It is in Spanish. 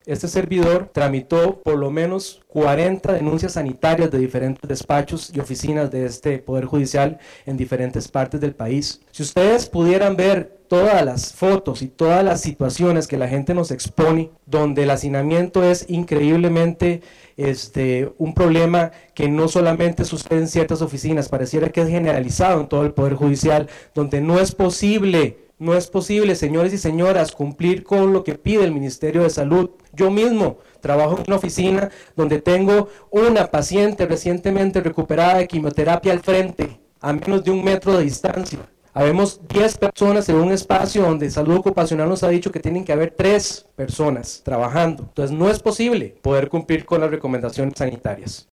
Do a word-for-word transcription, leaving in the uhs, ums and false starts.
este servidor tramitó por lo menos cuarenta denuncias sanitarias de diferentes despachos y oficinas de este Poder Judicial en diferentes partes del país. Si ustedes pudieran ver todas las fotos y todas las situaciones que la gente nos expone, donde el hacinamiento es increíblemente este, un problema que no solamente sucede en ciertas oficinas, pareciera que es generalizado en todo el Poder Judicial, donde no es posible No es posible, señores y señoras, cumplir con lo que pide el Ministerio de Salud. Yo mismo trabajo en una oficina donde tengo una paciente recientemente recuperada de quimioterapia al frente, a menos de un metro de distancia. Habemos diez personas en un espacio donde Salud Ocupacional nos ha dicho que tienen que haber tres personas trabajando. Entonces no es posible poder cumplir con las recomendaciones sanitarias.